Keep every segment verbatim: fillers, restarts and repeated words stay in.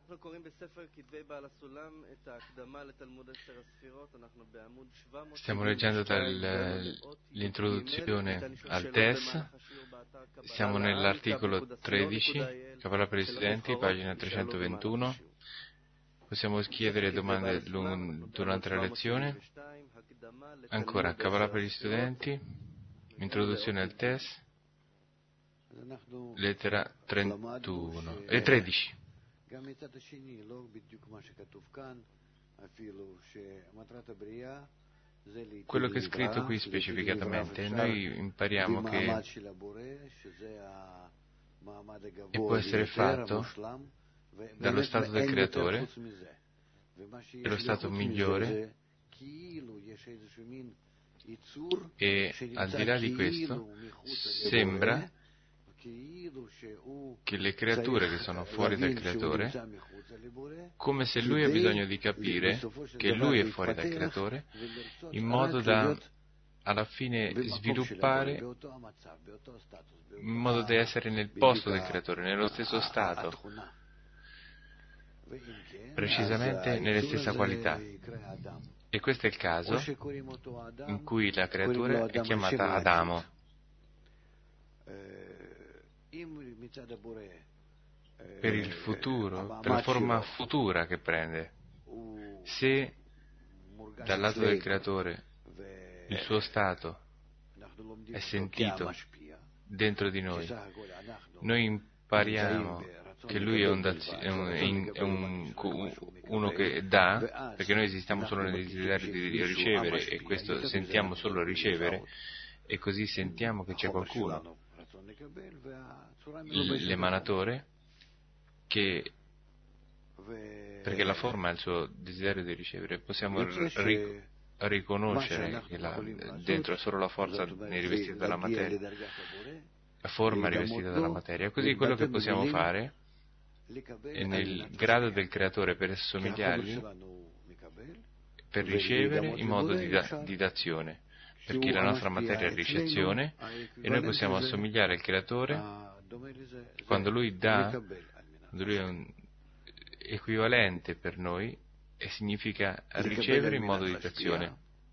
Stiamo leggendo dall'introduzione al Tes, siamo nell'articolo tredici, Kabbalah per gli studenti, pagina trecentoventuno. Possiamo chiedere domande durante la lezione. Ancora, Kabbalah per gli studenti, introduzione al Tes, lettera trentuno, e tredici. Quello che è scritto qui specificatamente, noi impariamo che e può essere fatto dallo stato del creatore, è lo stato migliore, e al di là di questo sembra che le creature che sono fuori dal creatore, come se lui ha bisogno di capire che lui è fuori dal creatore, in modo da alla fine sviluppare, in modo da essere nel posto del creatore, nello stesso stato, precisamente nelle stesse qualità. E questo è il caso in cui la creatura è chiamata Adamo. Per il futuro, per la forma futura che prende. Se dal lato del creatore il suo stato è sentito dentro di noi, noi impariamo che lui è, un dazio, è, un, è un, uno che dà, perché noi esistiamo solo nel desiderio di ricevere, e questo sentiamo solo ricevere, e così sentiamo che c'è qualcuno, l'emanatore, che perché la forma è il suo desiderio di ricevere, possiamo ric- riconoscere che la, dentro è solo la forza rivestita dalla materia, la forma rivestita dalla materia. Così quello che possiamo fare è nel grado del creatore per assomigliargli, per ricevere in modo di, da, di dazione, perché la nostra materia è ricezione e noi possiamo assomigliare al creatore quando lui dà, quando lui è un equivalente per noi, e significa ricevere in modo di dazione,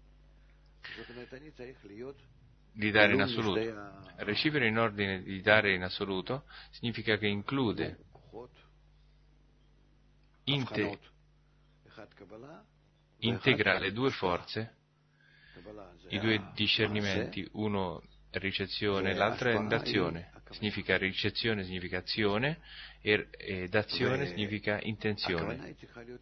di dare in assoluto. Ricevere in ordine di dare in assoluto significa che include, inte, integra le due forze, i due discernimenti, uno è ricezione, l'altro è dazione. Significa ricezione, significa azione, e, e dazione significa intenzione.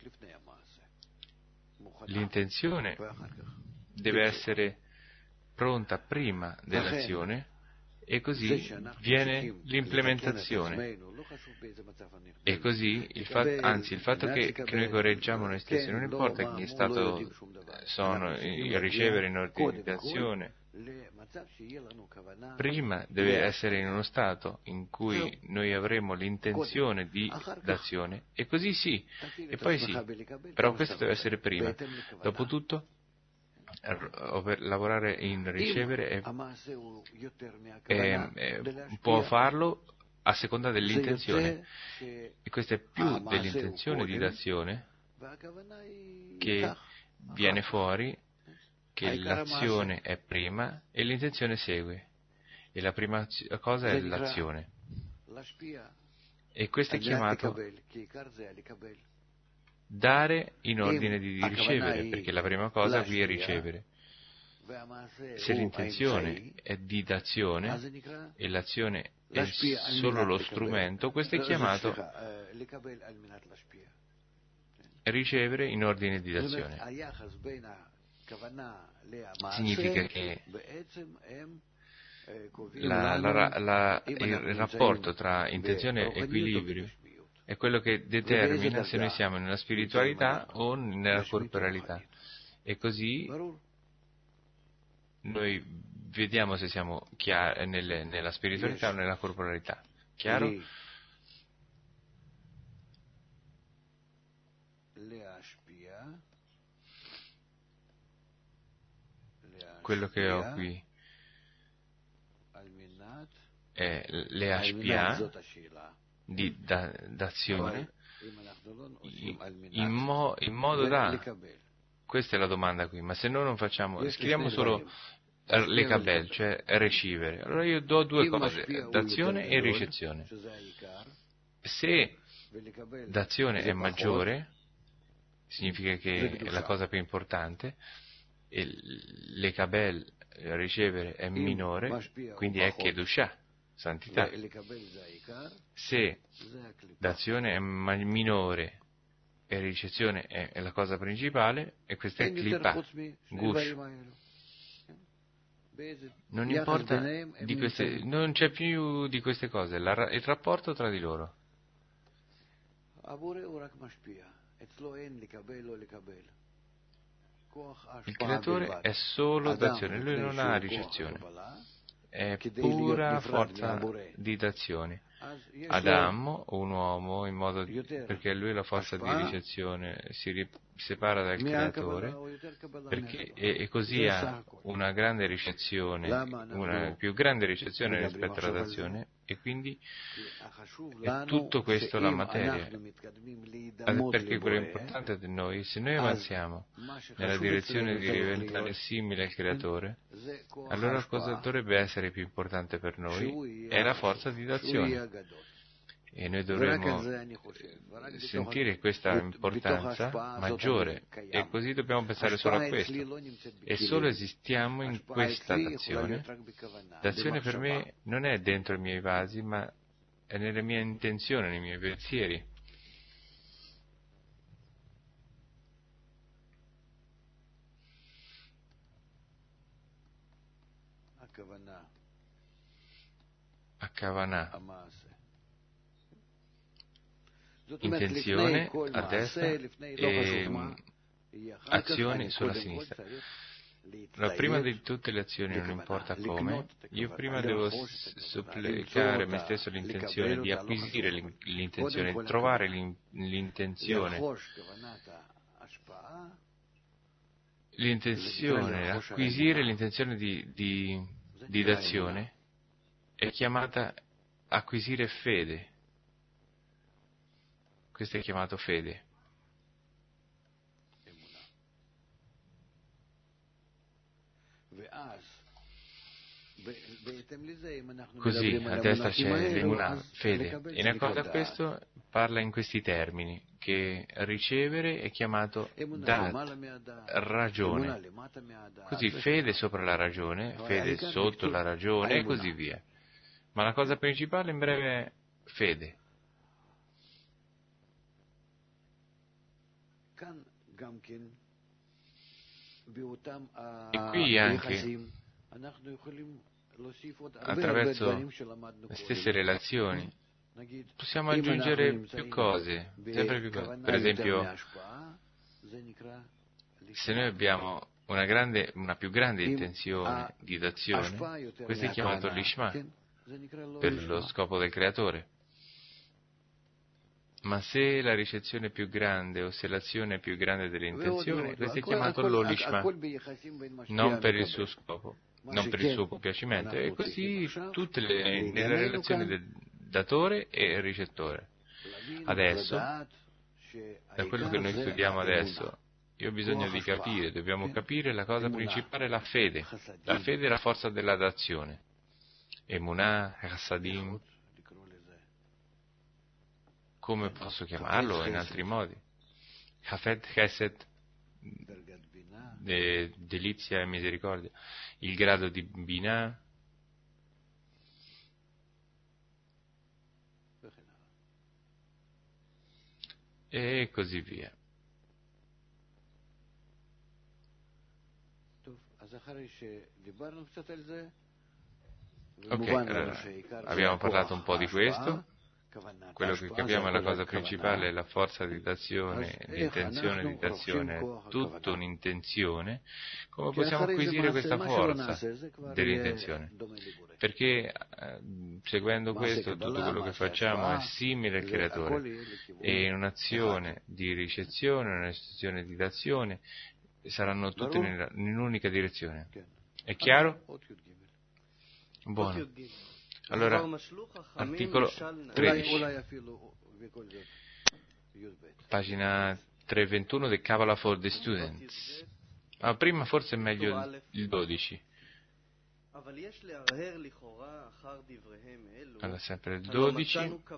L'intenzione deve essere pronta prima dell'azione, e così viene l'implementazione. E così, il fatto, anzi, il fatto che, che noi correggiamo noi stessi, non importa in che stato sono a ricevere in ordine di azione, prima deve essere in uno stato in cui noi avremo l'intenzione di d'azione, e così sì, e poi sì, però questo deve essere prima. Dopotutto, lavorare in ricevere è, è, è, può farlo a seconda dell'intenzione, e questa è più dell'intenzione di d'azione che viene fuori, che l'azione è prima e l'intenzione segue, e la prima cosa è l'azione, e questo è chiamato dare in ordine di ricevere, perché la prima cosa qui è ricevere. Se l'intenzione è di d'azione e l'azione è solo lo strumento, questo è chiamato ricevere in ordine di d'azione. Significa che la, la, la, il rapporto tra intenzione e equilibrio è quello che determina se noi siamo nella spiritualità o nella corporalità, e così noi vediamo se siamo chiari, nelle, nella spiritualità o nella corporalità. Chiaro? Quello che ho qui è le ashpia di da, d'azione, in, in, mo, in modo da, questa è la domanda qui, ma se noi non facciamo, scriviamo solo le kabel, cioè ricevere, allora io do due cose, dazione e ricezione. Se dazione è maggiore, significa che è la cosa più importante, e le kabel, ricevere, è minore, quindi è Kedushah, santità. Se dazione è minore e ricezione è, è la cosa principale, e questa è Klipa, Gush. Non importa di queste, non c'è più di queste cose, la, il rapporto tra di loro. Il creatore è solo dazione, lui non ha ricezione, è pura forza di dazione. Adamo, un uomo, in modo di, perché lui è la forza di ricezione, si ri, separa dal creatore, perché, e, e così ha una grande ricezione, una più grande ricezione rispetto alla dazione, e quindi è tutto questo la materia. Perché quello importante di noi, se noi avanziamo nella direzione di diventare simile al creatore, allora cosa dovrebbe essere più importante per noi? È la forza di dazione. E noi dovremmo sentire questa importanza maggiore, e così dobbiamo pensare solo a questo. E solo esistiamo in questa dazione. Dazione per me non è dentro i miei vasi, ma è nelle mie intenzioni, nei miei pensieri. Akavanah, intenzione a destra e azioni sulla sinistra. Allora, prima di tutte le azioni, non importa come, io prima devo supplicare a me stesso l'intenzione di acquisire l'intenzione, di trovare l'intenzione, l'intenzione, acquisire l'intenzione di, di, di dazione è chiamata acquisire fede. Questo è chiamato fede. Così a destra c'è l'emunah, fede, e in accordo a questo parla in questi termini, che ricevere è chiamato dat, ragione. Così fede sopra la ragione, fede sotto la ragione e così via. Ma la cosa principale in breve è fede. E qui anche, attraverso le stesse relazioni, possiamo aggiungere più cose, sempre più cose. Per esempio, se noi abbiamo una, grande, una più grande intenzione di dazione, questo è chiamato l'ishma, per lo scopo del creatore. Ma se la ricezione è più grande o se l'azione è più grande dell'intenzione, questo è chiamato l'olishma, non per il suo scopo, non per il suo compiacimento. E così tutte le, nelle relazioni del datore e ricettore. Adesso, da quello che noi studiamo adesso, io ho bisogno di capire, dobbiamo capire la cosa principale, la fede. La fede è la forza della dazione. Emunah, Chassadim, come posso chiamarlo in altri modi? Hafed, Chesed, de, delizia e misericordia, il grado di Binah, e così via. Ok, allora, abbiamo parlato un po' di questo. Quello che capiamo è la cosa principale, la forza di dazione, l'intenzione di dazione, è tutta un'intenzione. Come possiamo acquisire questa forza dell'intenzione? Perché eh, seguendo questo tutto quello che facciamo è simile al creatore, e in un'azione di ricezione, un'azione di dazione saranno tutte in, in un'unica direzione. È chiaro? Buono. Allora, articolo tredici. pagina trecentoventuno del Kabbalah for the Students. Ma prima forse è meglio il dodici. Allora, sempre il dodici.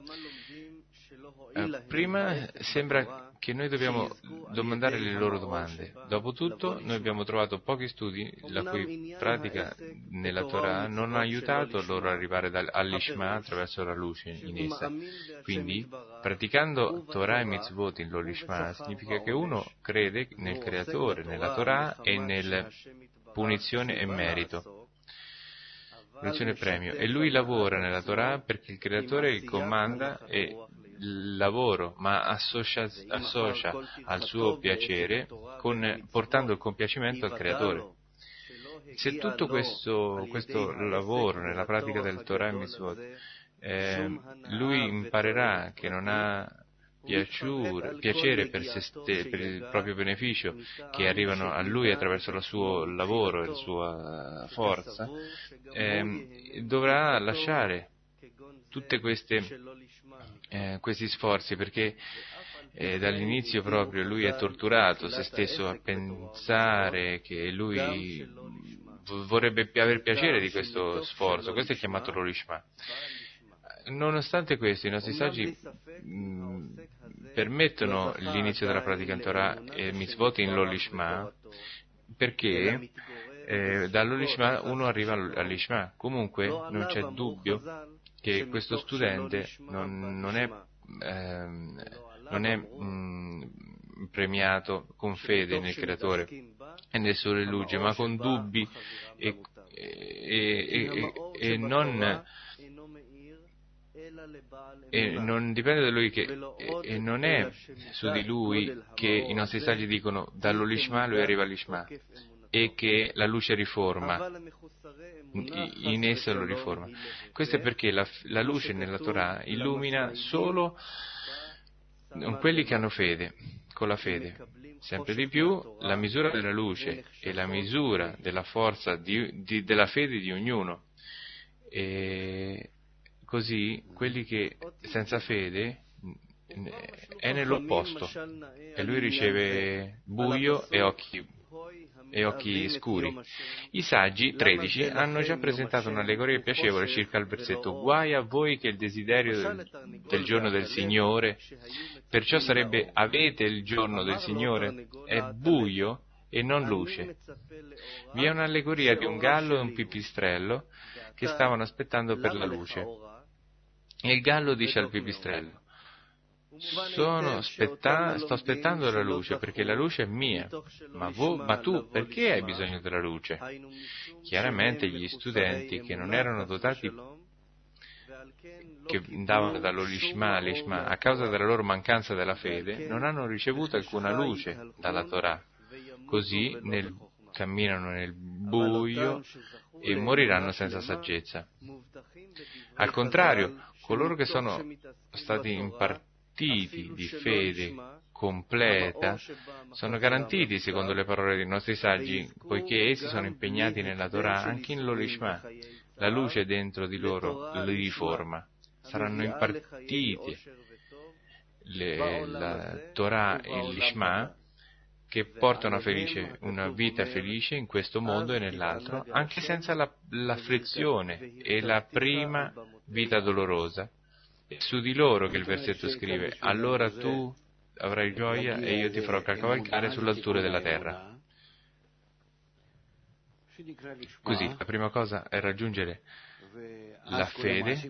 Eh, prima sembra che noi dobbiamo domandare le loro domande. Dopotutto, noi abbiamo trovato pochi studi la cui pratica nella Torah non ha aiutato loro ad arrivare all'Ishma attraverso la luce in essa. Quindi, praticando Torah e Mitzvot in l'Ishma significa che uno crede nel Creatore, nella Torah e nel punizione e merito. Punizione e premio. E lui lavora nella Torah perché il Creatore comanda e il lavoro, ma associa, associa al suo piacere con, portando il compiacimento al Creatore. Se tutto questo, questo lavoro nella pratica del Torah e Mitzvot, eh, lui imparerà che non ha piacere, piacere per, se ste, per il proprio beneficio, che arrivano a lui attraverso il suo lavoro e la sua forza, eh, dovrà lasciare tutte queste eh, questi sforzi, perché eh, dall'inizio proprio lui è torturato se stesso a pensare che lui vorrebbe aver piacere di questo sforzo. Questo è chiamato l'Olishma. Nonostante questo, i nostri saggi mh, permettono l'inizio della pratica in Torah e Mitzvot in l'Olishma, perché eh, dall'Olishma uno arriva all'Ishma. Comunque non c'è dubbio che questo studente non, non è, ehm, non è mh, premiato con fede nel Creatore e nel Sole Luce, ma con dubbi e, e, e, e non... E non dipende da lui che, e, e non è su di lui che i nostri saggi dicono dall'Olishma lui arriva all'Ishma e che la luce riforma, in essa lo riforma. Questo è perché la, la luce nella Torah illumina solo quelli che hanno fede, con la fede. Sempre di più la misura della luce e la misura della forza di, di, della fede di ognuno. E così quelli che senza fede è nell'opposto e lui riceve buio e occhi, e occhi scuri. I saggi tredici hanno già presentato un'allegoria piacevole circa il versetto: guai a voi che il desiderio del, del giorno del Signore, perciò sarebbe avete il giorno del Signore, è buio e non luce. Vi è un'allegoria di un gallo e un pipistrello che stavano aspettando per la luce. E il gallo dice al pipistrello: Sono aspetta- sto aspettando la luce perché la luce è mia, ma, vo- ma tu perché hai bisogno della luce? Chiaramente gli studenti che non erano dotati, che andavano dall'Olishma all'Ishma a causa della loro mancanza della fede, non hanno ricevuto alcuna luce dalla Torah, così nel, camminano nel buio e moriranno senza saggezza. Al contrario, coloro che sono stati impartiti di fede completa sono garantiti, secondo le parole dei nostri saggi, poiché essi sono impegnati nella Torah anche in l'Olishma. La luce dentro di loro li riforma. Saranno impartiti le, la Torah e l'Ishma che portano felice, una vita felice in questo mondo e nell'altro, anche senza la, l'afflizione e la prima vita dolorosa. È su di loro che il versetto scrive: allora tu avrai gioia e io ti farò cavalcare sull'alture della terra. Così, la prima cosa è raggiungere la fede,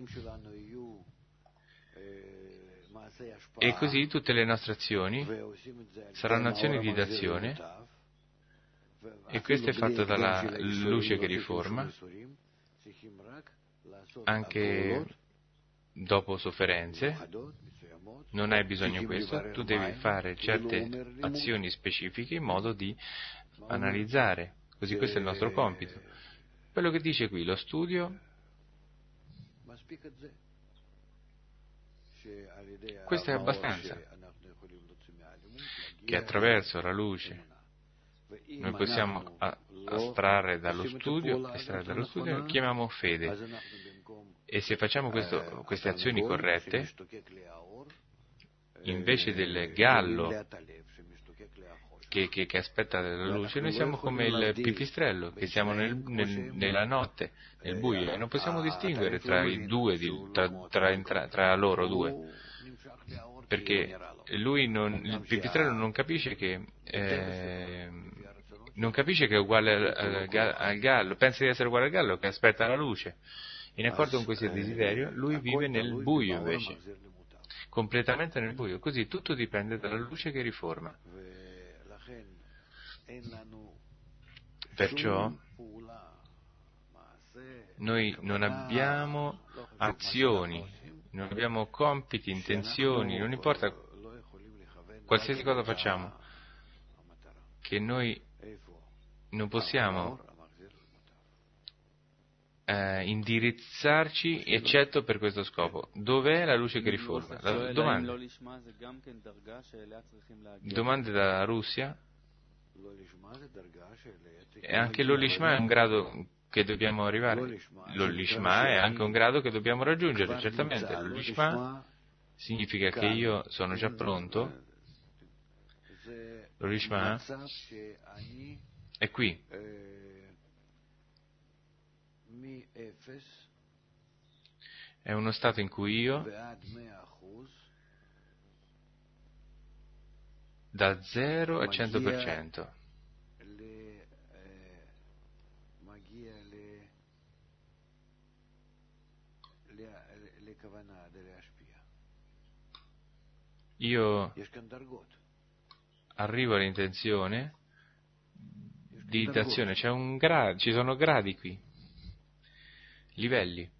e così tutte le nostre azioni saranno azioni di d'azione, e questo è fatto dalla luce che riforma, anche dopo sofferenze. Non hai bisogno di questo, tu devi fare certe azioni specifiche in modo di analizzare, così questo è il nostro compito. Quello che dice qui, lo studio, questo è abbastanza, che attraverso la luce noi possiamo astrarre dallo studio, estrarre dallo studio, chiamiamo fede. E se facciamo questo, queste azioni corrette, invece del gallo che, che, che aspetta la luce, noi siamo come il pipistrello, che siamo nel, nel, nella notte, nel buio, e non possiamo distinguere tra i due, tra, tra, tra, tra loro due, perché lui non, il pipistrello non capisce che eh, non capisce che è uguale al, al, al gallo, pensa di essere uguale al gallo che aspetta la luce. In accordo con questo desiderio, lui vive nel buio invece, completamente nel buio, così tutto dipende dalla luce che riforma. Perciò noi non abbiamo azioni, non abbiamo compiti, intenzioni, non importa qualsiasi cosa facciamo, che noi non possiamo eh, indirizzarci eccetto per questo scopo. Dov'è la luce che riforma? La, domande. Domande da Russia. E anche l'Olishma è un grado che dobbiamo arrivare. L'Olishma è anche un grado che dobbiamo raggiungere, certamente. L'Olishma significa che io sono già pronto. L'Olishma è qui. È uno stato in cui io, da zero a cento per cento, io arrivo all'intenzione di d'azione. C'è un grado, ci sono gradi qui, livelli.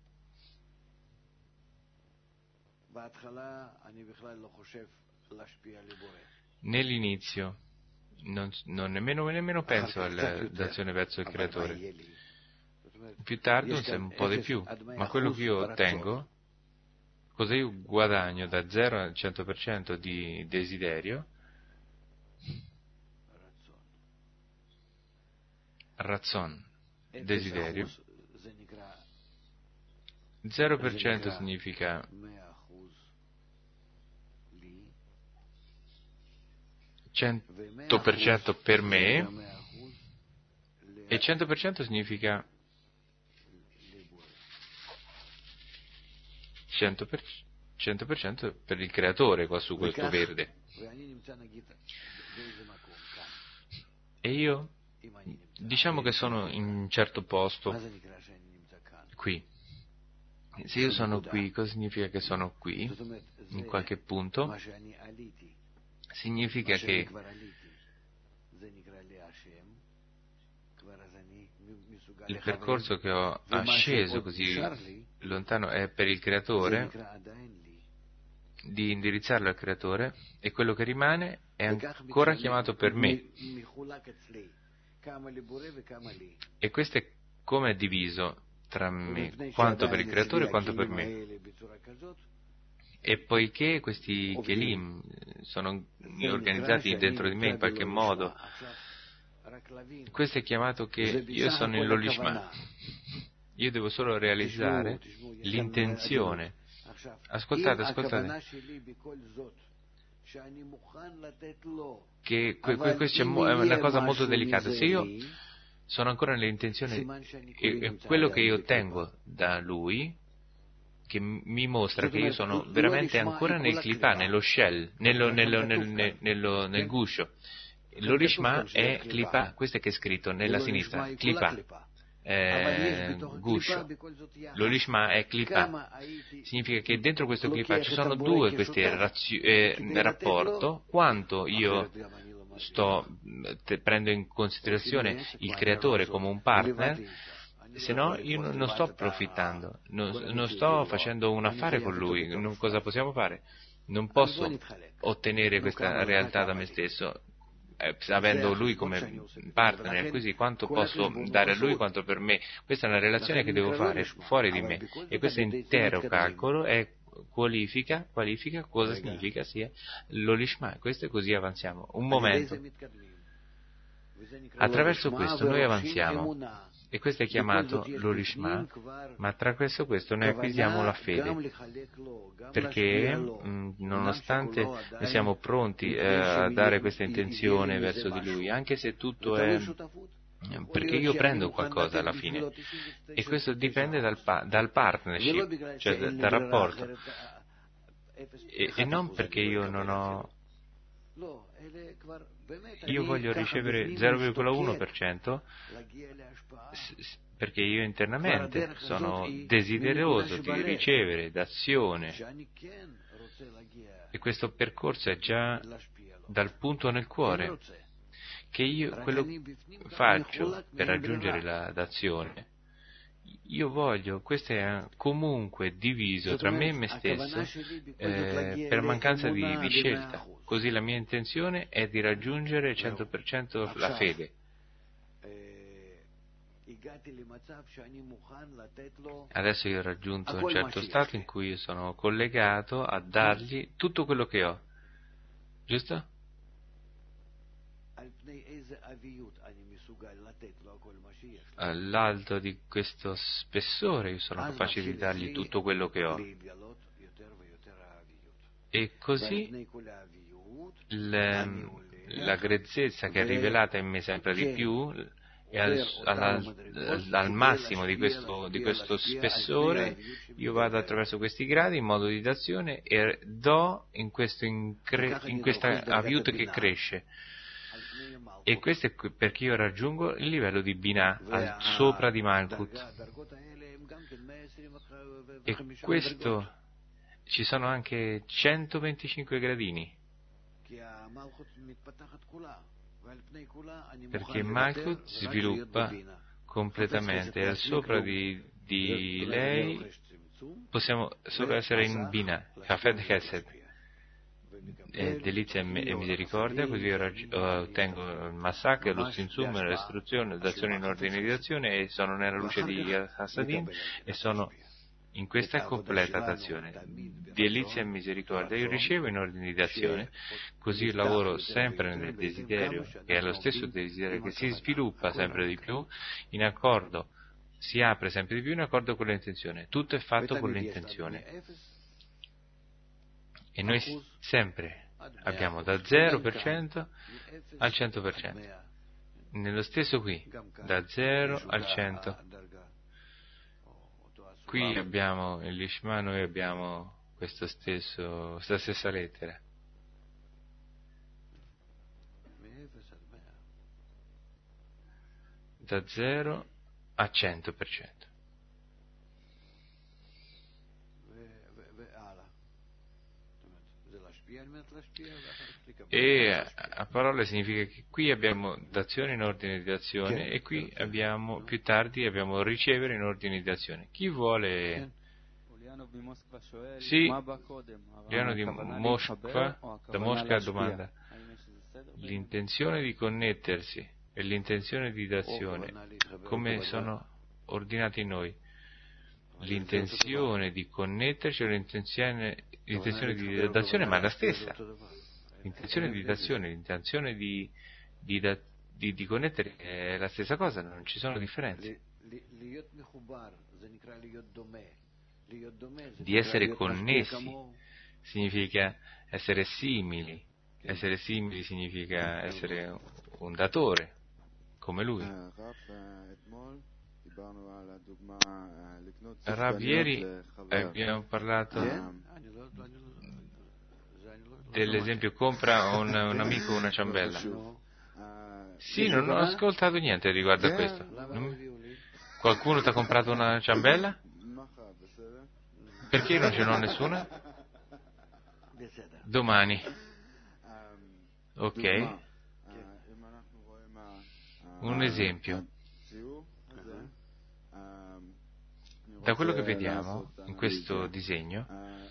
Nell'inizio non, non nemmeno, nemmeno penso all'azione verso il creatore. Più tardi un po' di più, ma quello che io ottengo, cosa io guadagno da zero al cento per cento di desiderio, razzon, desiderio, zero per cento significa cento per cento per me e cento per cento significa cento per cento per il creatore qua su questo verde. E io diciamo che sono in un certo posto qui. Se io sono qui, cosa significa che sono qui in qualche punto? Significa che il percorso che ho asceso così lontano è per il creatore, di indirizzarlo al creatore, e quello che rimane è ancora chiamato per me. E questo è come è diviso tra me, quanto per il creatore e quanto per me. E poiché questi kelim sono organizzati dentro di me in qualche modo, questo è chiamato che io sono in l'Olishma. Io devo solo realizzare l'intenzione. Ascoltate, ascoltate, che que, que, questa è una cosa molto delicata. Se io sono ancora nell'intenzione, e, e quello che io ottengo da lui, che mi mostra che io sono veramente ancora nel clipà, nello shell, nello, nello, nel, nel, nello, nel guscio. L'Olishma è clipà, questo è che è scritto nella sinistra, clipà, eh, guscio. L'Olishma è clipà, significa che dentro questo clipà ci sono due questi razio, eh, rapporto, quanto io sto, te, prendo in considerazione il creatore come un partner, se no io non, non sto approfittando, non, non sto facendo un affare con lui. Non, cosa possiamo fare? Non posso ottenere questa realtà da me stesso, eh, avendo lui come partner, così quanto posso dare a lui quanto per me. Questa è una relazione che devo fare fuori di me, e questo intero calcolo è qualifica, qualifica cosa significa sia l'Olishma. Questo, e così avanziamo un momento. Attraverso questo noi avanziamo. E questo è chiamato l'Olishma, ma tra questo e questo noi acquisiamo la fede, perché mh, nonostante noi siamo pronti eh, a dare questa intenzione verso di lui, anche se tutto è... perché io prendo qualcosa alla fine, e questo dipende dal, pa- dal partnership, cioè da- dal rapporto, e, e non perché io non ho... Io voglio ricevere zero virgola uno per cento perché io internamente sono desideroso di ricevere d'azione, e questo percorso è già dal punto nel cuore, che io quello faccio per raggiungere la d'azione. Io voglio, questo è comunque diviso tra me e me stesso eh, per mancanza di, di scelta. Così la mia intenzione è di raggiungere il cento per cento la fede. Adesso io ho raggiunto un certo stato in cui io sono collegato a dargli tutto quello che ho. Giusto? All'alto di questo spessore io sono capace di dargli tutto quello che ho, e così le, la grezzezza che è rivelata in me sempre di più, e al, al, al massimo di questo, di questo spessore io vado attraverso questi gradi in modo di d'azione e do in, questo incre, in questa aviut che cresce. E questo è perché io raggiungo il livello di Binah, al sopra di Malkut. E questo, ci sono anche centoventicinque gradini, perché Malkut si sviluppa completamente, e al sopra di, di lei possiamo solo essere in Binah, Hafed Chesed. E delizia e misericordia, così io raggi- ottengo il massacro, lo stinsum, l'istruzione, l'azione in ordine di azione, e sono nella luce di Hasadim, e sono in questa completa d'azione. Delizia e misericordia io ricevo in ordine di azione, così lavoro sempre nel desiderio, che è lo stesso desiderio che si sviluppa sempre di più, in accordo, si apre sempre di più in accordo con l'intenzione. Tutto è fatto con l'intenzione. E noi sempre abbiamo da zero per cento al cento per cento. Nello stesso qui, da zero al cento. Qui abbiamo il Lishma, noi abbiamo questo stesso, questa stessa lettera. Da zero a cento per cento. E a parole significa che qui abbiamo d'azione in ordine di azione, e qui abbiamo, più tardi abbiamo ricevere in ordine di azione. Chi vuole? Sì, Liano di Mosca, da Mosca domanda: l'intenzione di connettersi e l'intenzione di d'azione, come sono ordinati in noi? L'intenzione di connetterci o l'intenzione, l'intenzione di d'azione, ma è la stessa. L'intenzione di d'azione, l'intenzione di, di, di, di connettere è la stessa cosa, non ci sono differenze. Di essere connessi significa essere simili, essere simili significa essere un datore, come lui. Rav, ieri abbiamo parlato dell'esempio: compra un, un amico una ciambella. Sì, non ho ascoltato niente riguardo a questo. Non... Qualcuno ti ha comprato una ciambella? Perché non ce n'ho nessuna? Domani. Ok. Un esempio. Da quello che vediamo in questo disegno,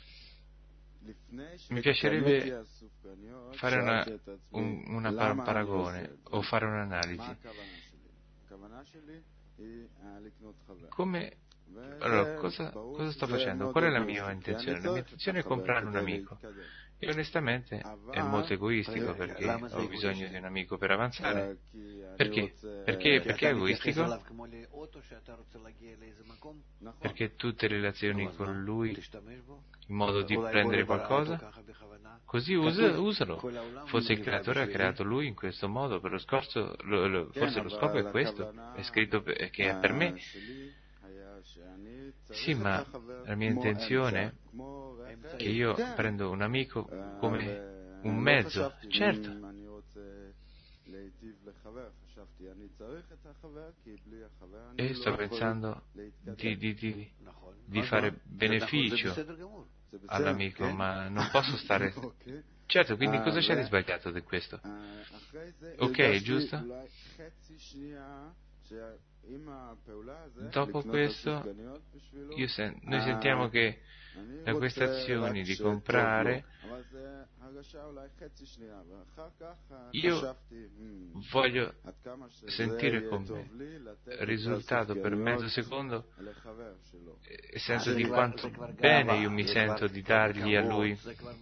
mi piacerebbe fare una, un una par- paragone o fare un'analisi. Come, allora, cosa, cosa sto facendo? Qual è la mia intenzione? La mia intenzione è comprare un amico, E onestamente è molto egoistico, perché ho bisogno di un amico per avanzare. Perché? Perché, perché è egoistico? Perché tu ti relazioni con lui in modo di prendere qualcosa? Così usa, usalo. Forse il creatore ha creato lui in questo modo, per lo scorso, lo, lo, forse lo scopo è questo, è scritto per, che è per me. Sì, ma la mia intenzione è che io prendo un amico come un mezzo, certo. E sto pensando di, di, di, di fare beneficio all'amico, ma non posso stare... Certo, quindi cosa c'è di sbagliato di questo? Ok, giusto? Dopo questo, io sen- noi sentiamo che da queste azioni di comprare, io voglio sentire come risultato per mezzo secondo e sento di quanto bene io mi sento di dargli a lui.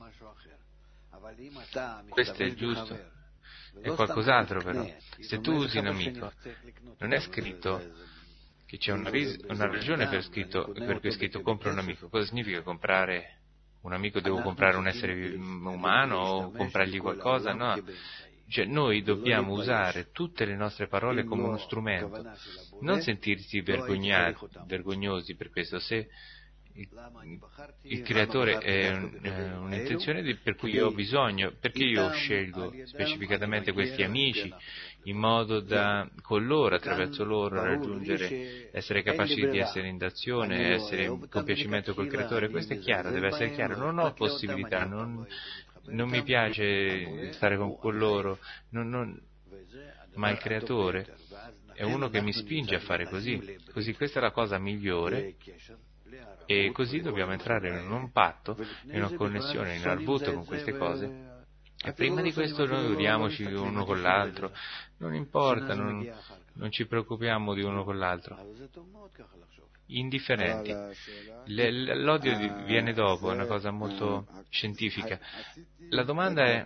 Questo è giusto. È qualcos'altro però. Se tu usi un amico, non è scritto che c'è una, ris- una ragione per, scritto, per cui è scritto compra un amico. Cosa significa comprare un amico? Devo comprare un essere umano o comprargli qualcosa? No. Cioè, noi dobbiamo usare tutte le nostre parole come uno strumento, non sentirsi vergognati, vergognosi per questo. Se il, il creatore è un, eh, un'intenzione di, per cui io ho bisogno, perché io scelgo specificatamente questi amici in modo da con loro, attraverso loro, raggiungere, essere capaci di essere in d'azione, essere in compiacimento col creatore. Questo è chiaro, deve essere chiaro. Non ho possibilità, non, non mi piace stare con, con loro, non, non, ma il creatore è uno che mi spinge a fare così. Così questa è la cosa migliore. E così dobbiamo entrare in un patto, in una connessione, in arbuto con queste cose. E prima di questo noi uniamoci uno con l'altro, non importa, non, non ci preoccupiamo di uno con l'altro. Indifferenti. Le, l'odio viene dopo, è una cosa molto scientifica. La domanda è: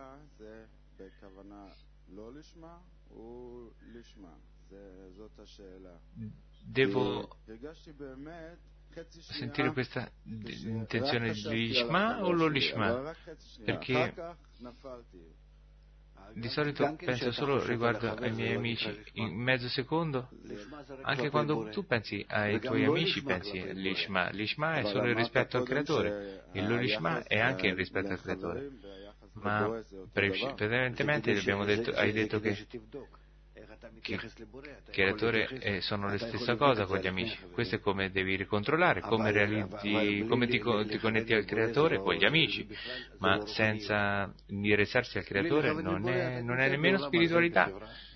devo sentire questa intenzione di lishma o lo lishma? Perché di solito penso solo riguardo ai miei amici in mezzo secondo. Anche quando tu pensi ai tuoi amici pensi lishma. Lishma è solo il rispetto al creatore e lo lishma è anche il rispetto al creatore. Ma precedentemente abbiamo detto, hai detto che che il creatore eh, sono la stessa cosa con gli amici. Questo è come devi ricontrollare, come realizzi, come ti, ti connetti al creatore con gli amici, ma senza indirizzarsi al creatore non è, non è nemmeno spiritualità.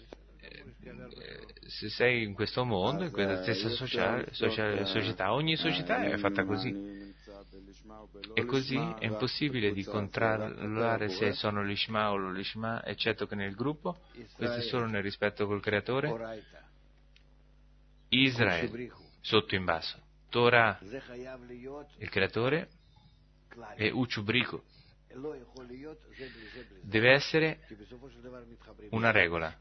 Se sei in questo mondo, in questa stessa sociale, sociale, società, ogni società è fatta così. E così è impossibile di controllare se sono l'ishma o lo lishma, eccetto che nel gruppo. Questo è solo nel rispetto col creatore. Israele, sotto in basso. Torah, il creatore, e Uchubriku. Deve essere una regola.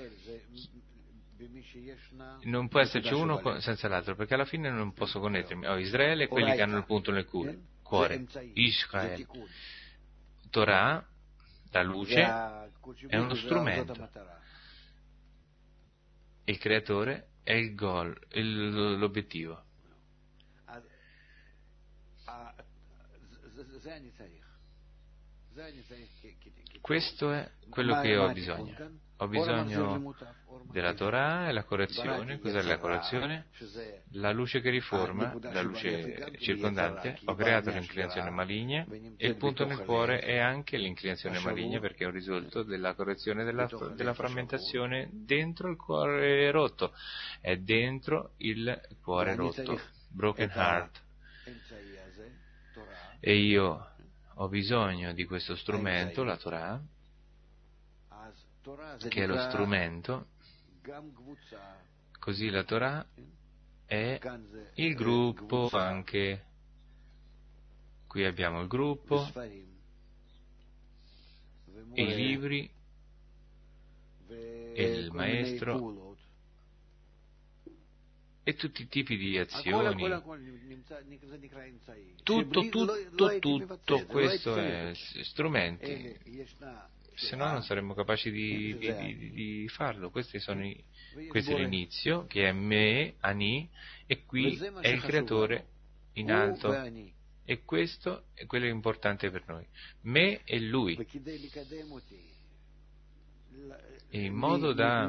Non può esserci uno senza l'altro, perché alla fine non posso connettermi. Ho Israele e quelli che hanno il punto nel cuore. cuore. Israele. Torah, la luce, è uno strumento. Il creatore è il goal, il, l'obiettivo. Questo è quello che ho bisogno. Ho bisogno della Torah e la correzione. Cos'è la correzione? La luce che riforma, la luce circondante. Ho creato l'inclinazione maligna e il punto nel cuore è anche l'inclinazione maligna, perché è un risultato della correzione della, della frammentazione dentro il cuore rotto. È dentro il cuore rotto, broken heart. E io ho bisogno di questo strumento, la Torah, che è lo strumento. Così la Torah è il gruppo anche. Qui abbiamo il gruppo, e i libri e il maestro e tutti i tipi di azioni. Tutto, tutto, tutto questo è strumenti, se no non saremmo capaci di, di, di, di farlo. Questi sono i, questo è l'inizio, che è me, Ani, e qui è il creatore in alto, e questo è quello che è importante per noi, me e lui, e in modo da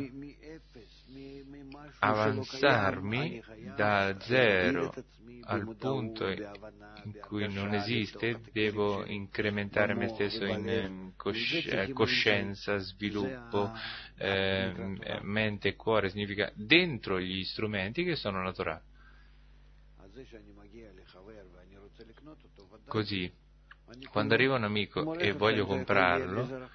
avanzarmi da zero al punto in cui non esiste, devo incrementare me stesso in cosci- coscienza, sviluppo, eh, mente e cuore, significa dentro gli strumenti che sono la Torah. Così, quando arriva un amico e voglio comprarlo,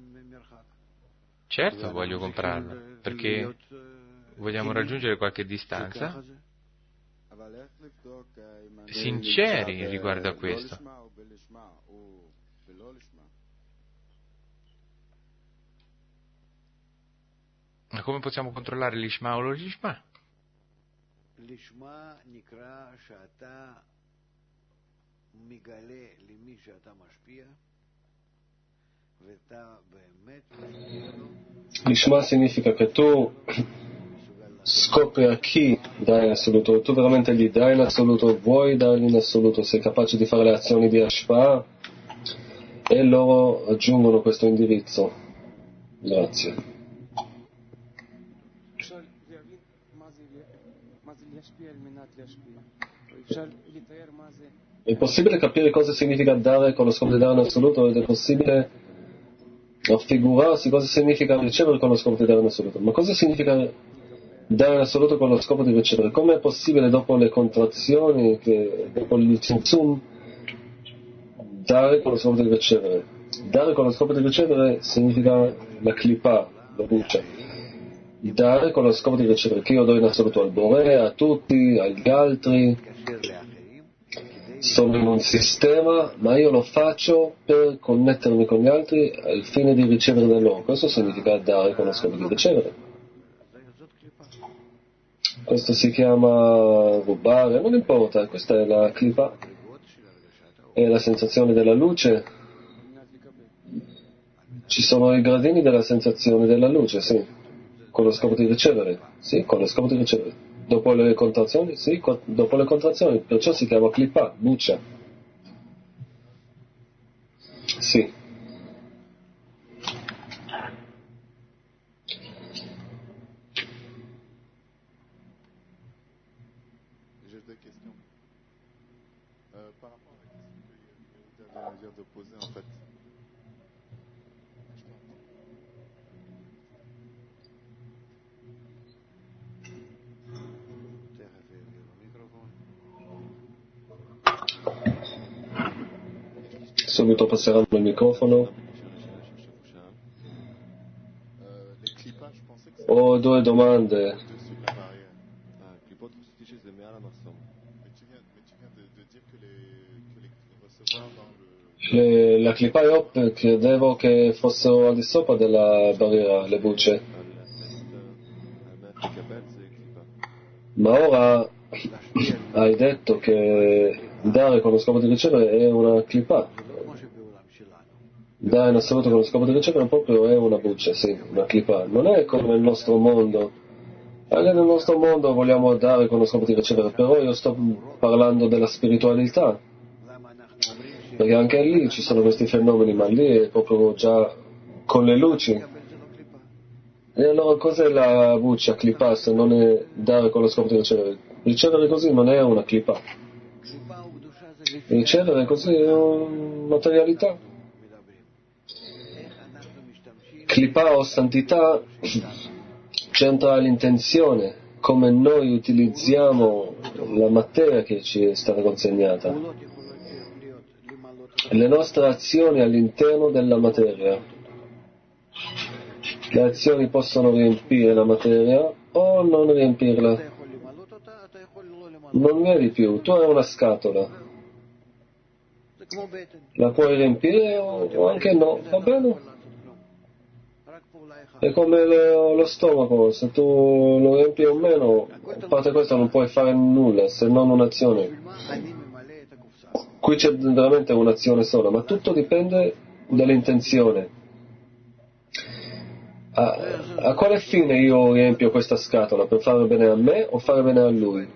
certo voglio comprarlo, perché vogliamo raggiungere qualche distanza, sinceri riguardo a questo. Ma come possiamo controllare l'Ishma o lo l'Ishma? l'Ishma nikra she'ata migale limì she'ata mashpia ve'ta be'emet mashpia lo. L'Ishma significa che tu scopri a chi dai in assoluto, tu veramente gli dai in assoluto, vuoi dargli in assoluto, sei capace di fare le azioni di Ashpa e loro aggiungono questo indirizzo. Grazie. È possibile capire cosa significa dare con lo scopo di dare in assoluto ed è possibile raffigurarsi cosa significa ricevere con lo scopo di dare in assoluto. Ma cosa significa dare in assoluto con lo scopo di ricevere? Come è possibile dopo le contrazioni, che, dopo il tzimtzum, dare con lo scopo di ricevere? Dare con lo scopo di ricevere significa la klipa, la luce. Dare con lo scopo di ricevere, che io do in assoluto al Bore, a tutti, agli altri, sono in un sistema, ma io lo faccio per connettermi con gli altri al fine di ricevere da loro. Questo significa dare con lo scopo di ricevere. Questo si chiama rubare, non importa, questa è la klipa, è la sensazione della luce. Ci sono i gradini della sensazione della luce, sì, con lo scopo di ricevere, sì, con lo scopo di ricevere. Dopo le contrazioni, sì, co- dopo le contrazioni, perciò si chiama klipa, luce. Sì. J'ai deux questions. Euh, par rapport à la question que vient de poser, en fait. Subito passeranno il microfono. Ho due domande. Le, la clipa Iop credevo che fossero al di sopra della barriera, le bucce. Ma ora hai detto che dare con lo scopo di ricevere è una clipa. Dare in assoluto con lo scopo di ricevere proprio è una buccia, sì, una clipa. Non è come nel nostro mondo. Anche nel nostro mondo vogliamo dare con lo scopo di ricevere, però io sto parlando della spiritualità. Perché anche lì ci sono questi fenomeni, ma lì è proprio già con le luci. E allora cos'è la buccia, clipa, se non è dare con lo scopo di ricevere? Ricevere così non è una clipa. Ricevere così è una materialità. Clipa o santità c'entra l'intenzione, come noi utilizziamo la materia che ci è stata consegnata. Le nostre azioni all'interno della materia. Le azioni possono riempire la materia o non riempirla. Non vedi più, tu hai una scatola. La puoi riempire o anche no, va bene? È come lo, lo stomaco, se tu lo riempi o meno, a parte questo non puoi fare nulla, se non un'azione. Qui c'è veramente un'azione sola, ma tutto dipende dall'intenzione. A, a quale fine io riempio questa scatola? Per fare bene a me o fare bene a lui?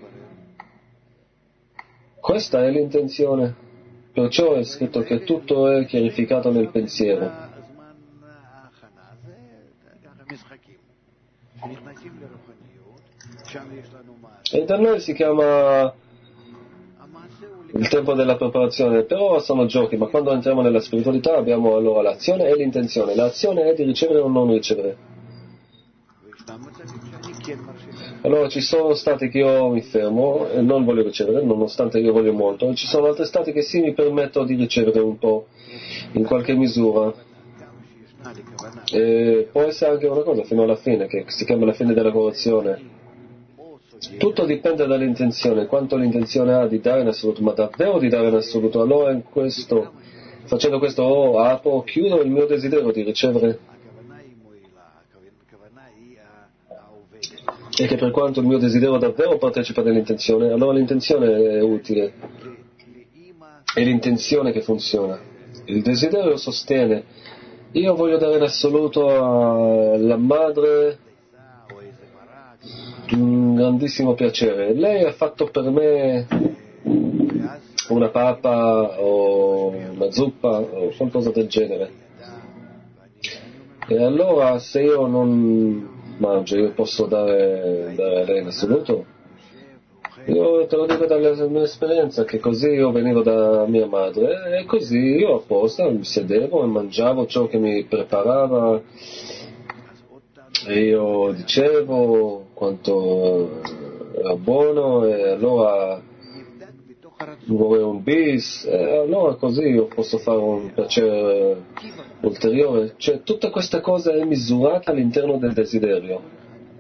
Questa è l'intenzione. Perciò è scritto che tutto è chiarificato nel pensiero. E da noi si chiama il tempo della preparazione, però sono giochi, ma quando entriamo nella spiritualità abbiamo allora l'azione e l'intenzione. L'azione è di ricevere o non ricevere. Allora ci sono stati che io mi fermo e non voglio ricevere, nonostante io voglio molto, e ci sono altri stati che sì mi permetto di ricevere un po', in qualche misura. E può essere anche una cosa fino alla fine, che si chiama la fine della correzione. Tutto dipende dall'intenzione, quanto l'intenzione ha di dare in assoluto, ma davvero di dare in assoluto. Allora in questo, facendo questo, oh, apro, chiudo il mio desiderio di ricevere. E che per quanto il mio desiderio davvero partecipa nell'intenzione, allora l'intenzione è utile. È l'intenzione che funziona. Il desiderio sostiene. Io voglio dare in assoluto alla madre un grandissimo piacere. Lei ha fatto per me una papa o una zuppa o qualcosa del genere. E allora se io non mangio, io posso dare, dare a lei in assoluto? Io te lo dico dalla mia esperienza, che così io venivo da mia madre e così io apposta mi sedevo e mangiavo ciò che mi preparava e io dicevo quanto era buono e allora volevo un bis e allora così io posso fare un piacere ulteriore. Cioè tutta questa cosa è misurata all'interno del desiderio.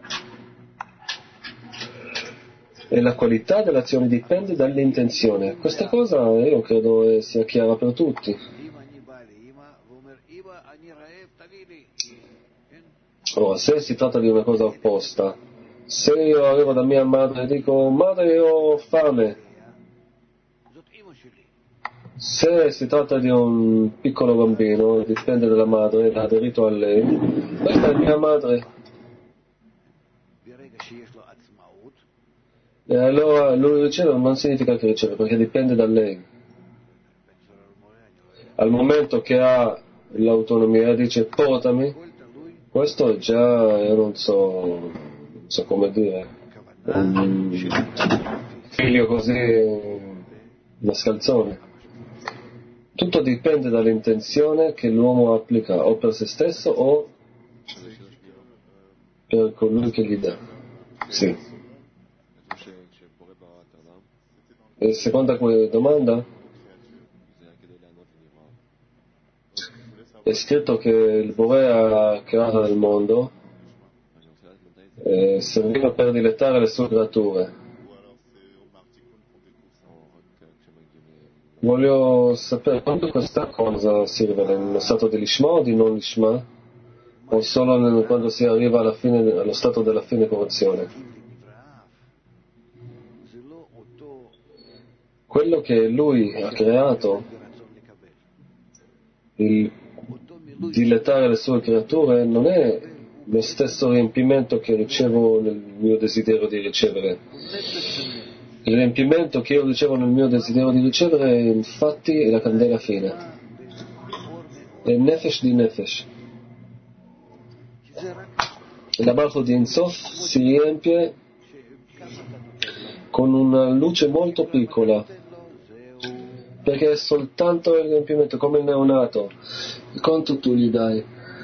E la qualità dell'azione dipende dall'intenzione. Questa cosa io credo sia chiara per tutti. Ora, se si tratta di una cosa opposta, se io arrivo da mia madre e dico madre io ho fame, se si tratta di un piccolo bambino, dipende dalla madre, è aderito a lei, questa è mia madre. E allora lui riceve non significa che riceve, perché dipende da lei. Al momento che ha l'autonomia dice portami, questo è già, io non so, non so come dire, un figlio così mascalzone. Tutto dipende dall'intenzione che l'uomo applica o per se stesso o per colui che gli dà. Sì. E seconda domanda? È scritto che il Bore ha creato il mondo e serviva per dilettare le sue creature. Voglio sapere quando questa cosa si rivela, nello stato di Lishma o di non Lishma, o solo nel, quando si arriva alla fine, allo stato della fine correzione. Quello che lui ha creato, il dilettare le sue creature, non è lo stesso riempimento che ricevo nel mio desiderio di ricevere. Il riempimento che io ricevo nel mio desiderio di ricevere, infatti, è la candela fine. È nefesh di nefesh. La Malchut di Ein Sof si riempie con una luce molto piccola, perché è soltanto il riempimento, come il neonato. Quanto tu gli dai?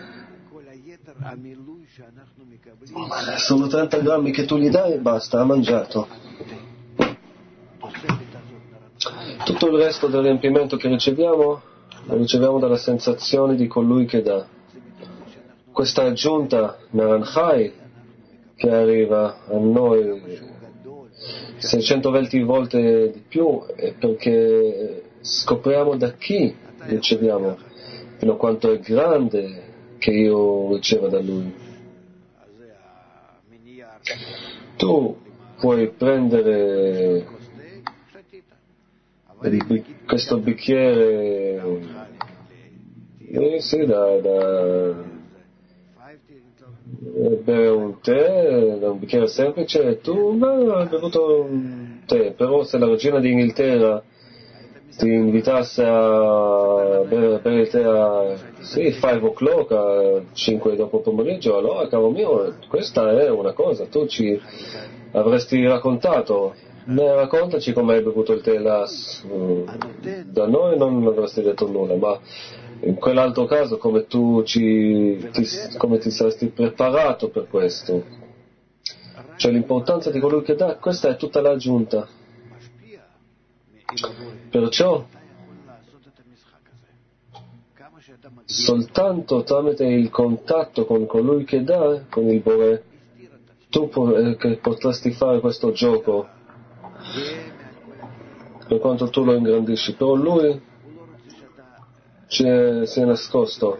Sono trenta grammi che tu gli dai e basta, ha mangiato. Tutto il resto del riempimento che riceviamo lo riceviamo dalla sensazione di colui che dà. Questa aggiunta Naranjai che arriva a noi seicentoventi volte di più è perché scopriamo da chi riceviamo, fino a quanto è grande che io riceva da Lui. Tu puoi prendere il, questo bicchiere, eh, sì, da, da bere un tè, da un bicchiere semplice, e tu beh, hai bevuto un tè, però se la regina d'Inghilterra ti invitasse a bere, bere il tè a sì, cinque o'clock, a cinque dopo pomeriggio, allora caro mio, questa è una cosa, tu ci avresti raccontato, beh, raccontaci come hai bevuto il tè là, da noi non avresti detto nulla, ma in quell'altro caso come tu ci, ti, come ti saresti preparato per questo, cioè l'importanza di colui che dà, questa è tutta l'aggiunta. Perciò soltanto tramite il contatto con colui che dà, con il Bore, tu po- che potresti fare questo gioco, per quanto tu lo ingrandisci, però lui ci è, si è nascosto,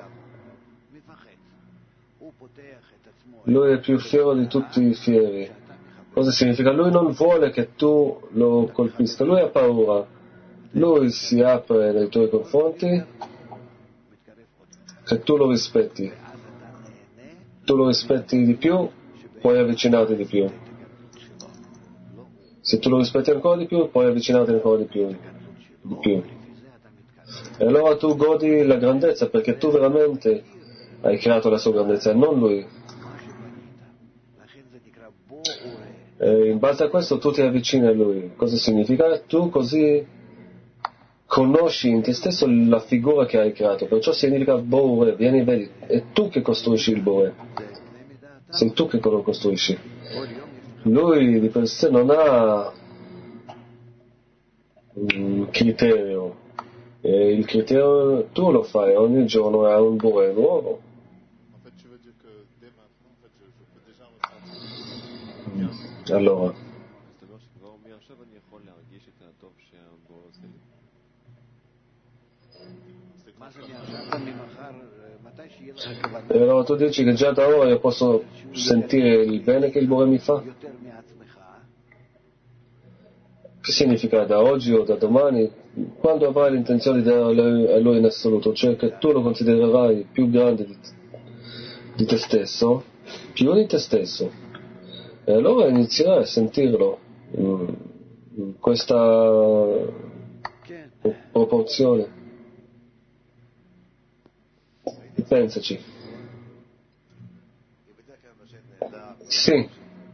lui è più fiero di tutti i fieri. Cosa significa? Lui non vuole che tu lo colpisca, lui ha paura, lui si apre nei tuoi confronti, se tu lo rispetti, tu lo rispetti di più, puoi avvicinarti di più. Se tu lo rispetti ancora di più, puoi avvicinarti ancora di più. Di più. E allora tu godi la grandezza, perché tu veramente hai creato la sua grandezza, e non lui. E in base a questo tu ti avvicini a lui. Cosa significa? Tu così conosci in te stesso la figura che hai creato, perciò significa Bore, vieni, vedi, è tu che costruisci il Bore, sei tu che lo costruisci. Lui di per sé non ha un criterio, e il criterio tu lo fai, ogni giorno ha un Bore nuovo. Allora E allora tu dici che già da ora io posso sentire il bene che il Bore mi fa? Che significa da oggi o da domani? Quando avrai l'intenzione di dare a Lui in assoluto, cioè che tu lo considererai più grande di, di te stesso, più di te stesso, e allora inizierai a sentirlo in, in questa proporzione. Pensaci. Sì.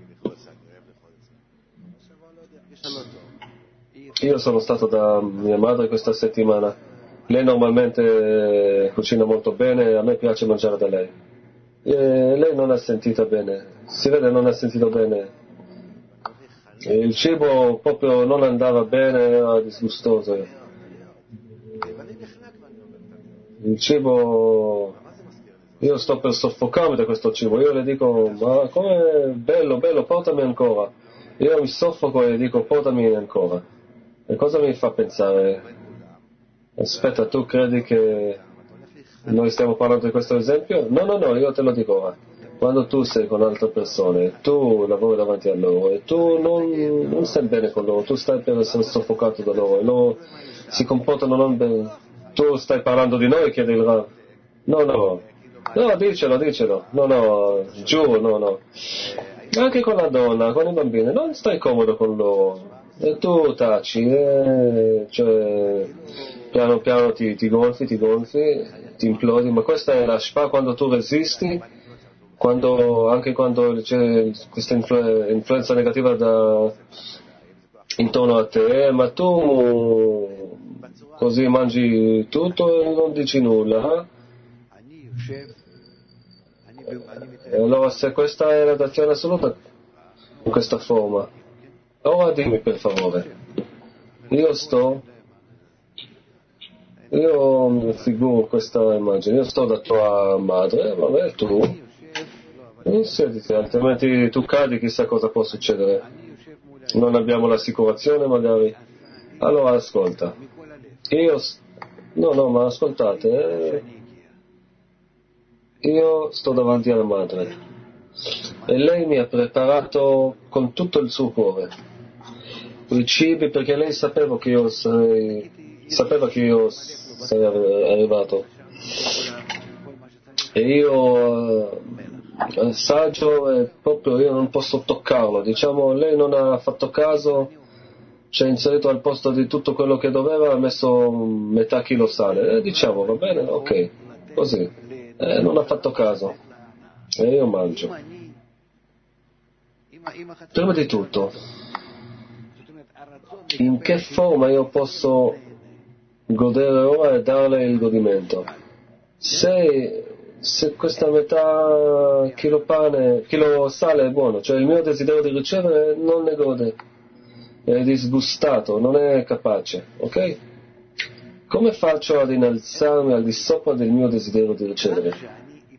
Io sono stato da mia madre questa settimana. Lei normalmente cucina molto bene, a me piace mangiare da lei. E lei non ha sentito bene, si vede non ha sentito bene. E il cibo proprio non andava bene, era disgustoso. Il cibo, io sto per soffocarmi da questo cibo, io le dico, ma come bello, bello, portami ancora. Io mi soffoco e le dico, portami ancora. E cosa mi fa pensare? Aspetta, tu credi che noi stiamo parlando di questo esempio? No, no, no, io te lo dico ora. Quando tu sei con altre persone, tu lavori davanti a loro e tu non, non stai bene con loro, tu stai per essere soffocato da loro e loro si comportano non bene. Tu stai parlando di noi, chiede il Rav. No, no, no, dicelo, dicelo. No, no, giuro, no, no. Anche con la donna, con i bambini, non stai comodo con loro. E tu taci, eh, cioè, piano piano ti, ti gonfi, ti gonfi, ti implodi, ma questa è la shpa quando tu resisti, quando, anche quando c'è questa influ- influenza negativa da, intorno a te, ma tu così mangi tutto e non dici nulla. Eh? E allora se questa è la dazione assoluta, in questa forma, ora dimmi per favore, io sto, io mi figuro questa immagine, io sto da tua madre, vabbè tu, sediti, altrimenti tu cadi, chissà cosa può succedere, non abbiamo l'assicurazione magari, allora ascolta, io, no no ma ascoltate, eh, io sto davanti alla madre e lei mi ha preparato con tutto il suo cuore i cibi, perché lei sapeva che io sarei, sapeva che io sarei arrivato, e io assaggio e proprio io non posso toccarlo. Diciamo, lei non ha fatto caso, ci ha inserito al posto di tutto quello che doveva, ha messo metà chilo sale, e diciamo va bene, ok, così, e non ha fatto caso e io mangio. Prima di tutto, in che forma io posso godere ora e darle il godimento? Se, se questa metà chilo pane, chilo sale è buono, cioè il mio desiderio di ricevere non ne gode, è disgustato, non è capace, ok? Come faccio ad innalzarmi al di sopra del mio desiderio di ricevere?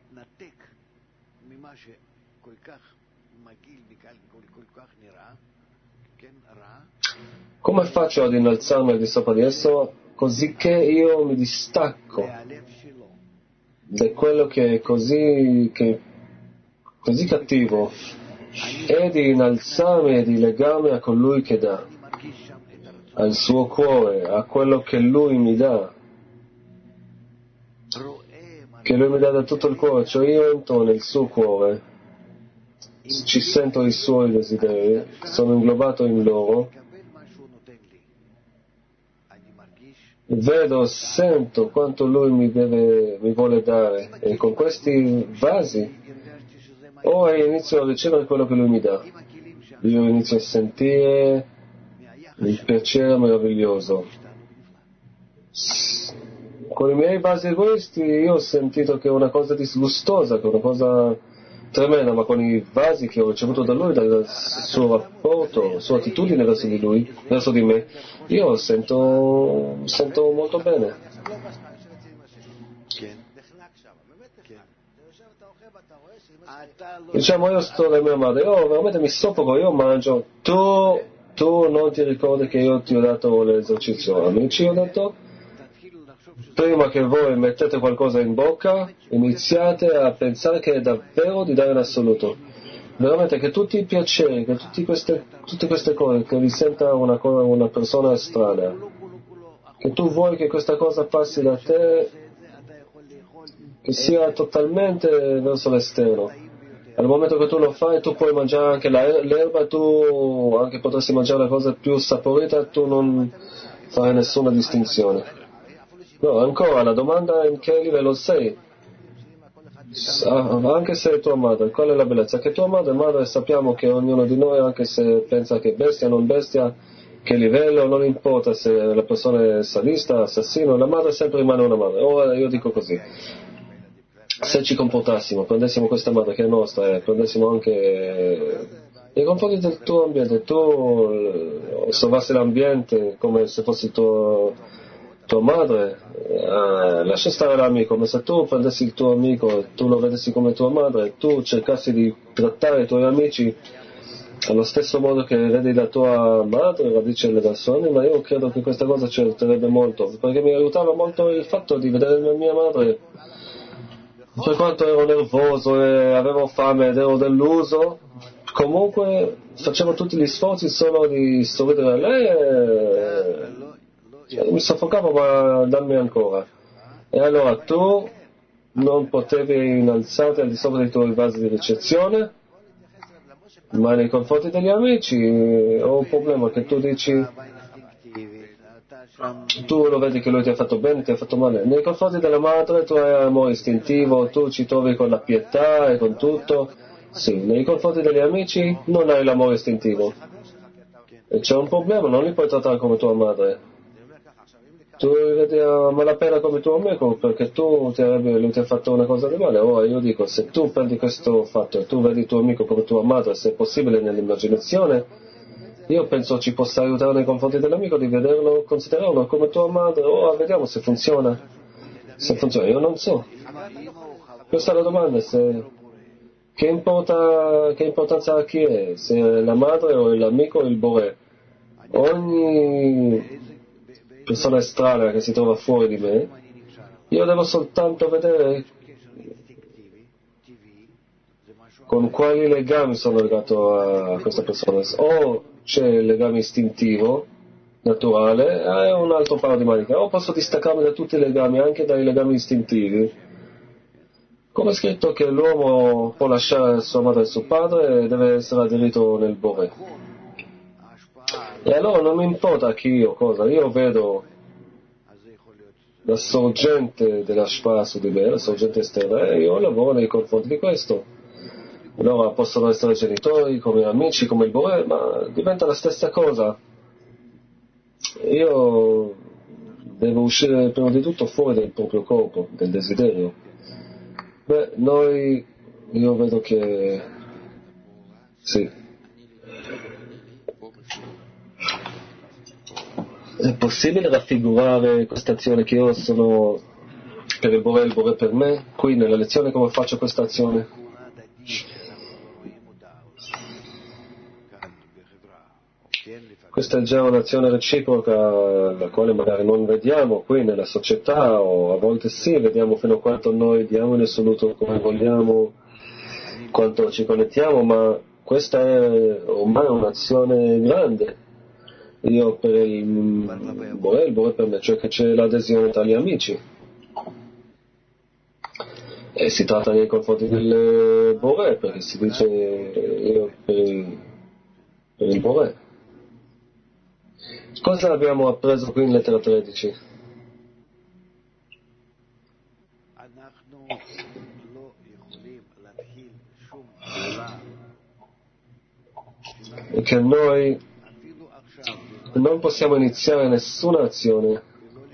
Come faccio ad innalzarmi al di sopra di esso, così che io mi distacco da quello che è così, che, così cattivo, e di innalzarmi e di legarmi a colui che dà, al suo cuore, a quello che lui mi dà, che lui mi dà da tutto il cuore, cioè io entro nel suo cuore, ci sento i suoi desideri, sono inglobato in loro, vedo, sento quanto lui mi deve, mi vuole dare, e con questi vasi ora inizio a ricevere quello che lui mi dà. Io inizio a sentire il piacere meraviglioso. Con i miei vasi egoisti io ho sentito che è una cosa disgustosa, che è una cosa tremenda, ma con i vasi che ho ricevuto da lui, dal suo rapporto, sua attitudine verso di lui, verso di me, io sento, sento molto bene. Diciamo, io sto da mia madre, io veramente mi soffoco, io mangio, tu, tu non ti ricordi che io ti ho dato l'esercizio, amici, ho detto, prima che voi mettete qualcosa in bocca, iniziate a pensare che è davvero di dare l'assoluto. Veramente che tutti i piaceri, che tutti queste, tutte queste cose, che vi senta una, una persona estranea, che tu vuoi che questa cosa passi da te, che sia totalmente verso l'esterno. Al momento che tu lo fai, tu puoi mangiare anche la, l'erba, tu anche potresti mangiare la cosa più saporita, tu non farai nessuna distinzione. No, ancora, la domanda è in che livello sei? Anche se è tua madre, qual è la bellezza? Che tua madre è madre, sappiamo che ognuno di noi, anche se pensa che è bestia o non bestia, che livello, non importa se la persona è sadista, assassino, la madre sempre rimane una madre. Ora io dico così, se ci comportassimo, prendessimo questa madre che è nostra e prendessimo anche nei confronti del tuo ambiente, tu osservassi l'ambiente come se fosse il tuo, tua madre, eh, lascia stare l'amico, ma se tu prendessi il tuo amico e tu lo vedessi come tua madre, tu cercassi di trattare i tuoi amici allo stesso modo che vedi la tua madre, radice della sua anima, io credo che questa cosa ci aiuterebbe molto, perché mi aiutava molto il fatto di vedere mia madre. Per quanto ero nervoso e avevo fame ed ero deluso, comunque facevo tutti gli sforzi solo di sorridere a lei e mi soffocavo, ma dammi ancora. E allora tu non potevi innalzarti al di sopra dei tuoi vasi di ricezione, ma nei confronti degli amici ho un problema che tu dici, tu lo vedi che lui ti ha fatto bene, ti ha fatto male. Nei confronti della madre tu hai amore istintivo, tu ci trovi con la pietà e con tutto. Sì, nei confronti degli amici non hai l'amore istintivo. E c'è un problema, non li puoi trattare come tua madre. Tu li vedi a malapena come tuo amico perché tu ti avrebbe, lui ti ha fatto una cosa di male. Ora io dico, se tu prendi questo fatto e tu vedi il tuo amico come tua madre, se è possibile nell'immaginazione, io penso ci possa aiutare nei confronti dell'amico di vederlo, considerarlo come tua madre. Ora vediamo se funziona. Se funziona, io non so. Questa è la domanda, se, che, importa, che importanza ha chi è, se è la madre o l'amico o il Boré. Ogni persona estranea che si trova fuori di me, io devo soltanto vedere con quali legami sono legato a questa persona. O c'è il legame istintivo, naturale, è un altro paio di maniche. O posso distaccarmi da tutti i legami, anche dai legami istintivi. Come è scritto che l'uomo può lasciare sua madre e suo padre e deve essere aderito nel Boré. E allora non mi importa chi o cosa, io vedo la sorgente della Shpa su di me, la sorgente esterna, e io lavoro nei confronti di questo. Allora possono essere genitori, come amici, come il Boré, ma diventa la stessa cosa. Io devo uscire prima di tutto fuori del proprio corpo, del desiderio. Beh, noi, io vedo che sì. È possibile raffigurare questa azione che io sono per il Boré, il Boré per me? Qui nella lezione come faccio questa azione? Questa è già un'azione reciproca, la quale magari non vediamo qui nella società, o a volte sì, vediamo fino a quanto noi diamo in assoluto come vogliamo, quanto ci connettiamo, ma questa è ormai un'azione grande. Io per il Boré, il Boré per me, cioè che c'è l'adesione tra gli amici. E si tratta nei confronti del Boré, perché si dice io per il, per il Boré. Cosa abbiamo appreso qui in lettera tredici? Che noi non possiamo iniziare nessuna azione.